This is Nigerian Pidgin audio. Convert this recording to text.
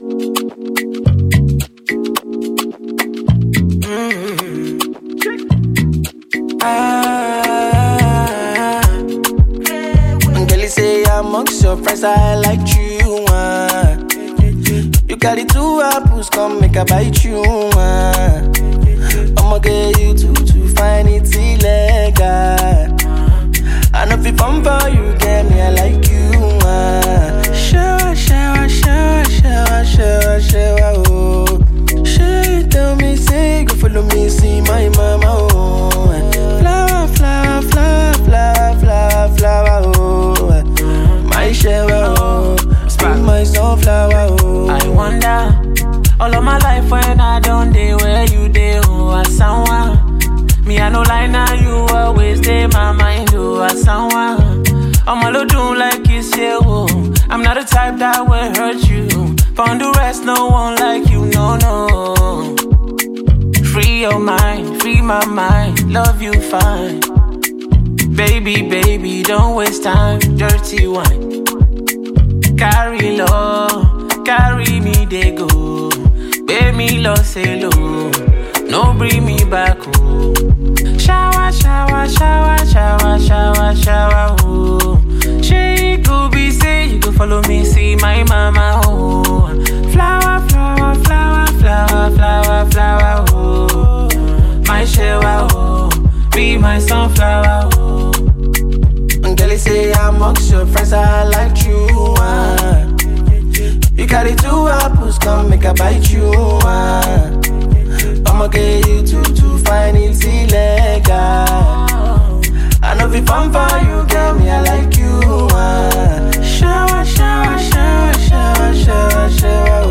Girl, say amongst your friends I like you. You carry two apples, come make a bite you. I'ma get you to find it illegal. I know if it fun for you, get me, I like you. Shower, oh. She tell me, say, go follow me, see my mama, oh. Flower, oh. My shower, oh. Spring my sunflower, oh. I wonder, all of my life when I don't day where you day, oh, I someone. Me, I no lie now, you always day my mind, oh, I someone. I'm all do like it's you, oh. I'm not the type that will hurt you. Found the rest, no one like you, no. Free your mind, free my mind, love you fine. Baby, don't waste time, dirty wine. Carry low, carry me, they go. Baby, love, say low, no bring me back, oh. Shower, oh. She could be say, you could follow me, see my mama, oh. Flower, oh. My shower, oh. Be my sunflower, oh. Girl, say amongst your friends I like you. You carry two apples, come make a bite you. I'ma get you to find it illegal. I know if fun for you, girl, me, I like you. Shower,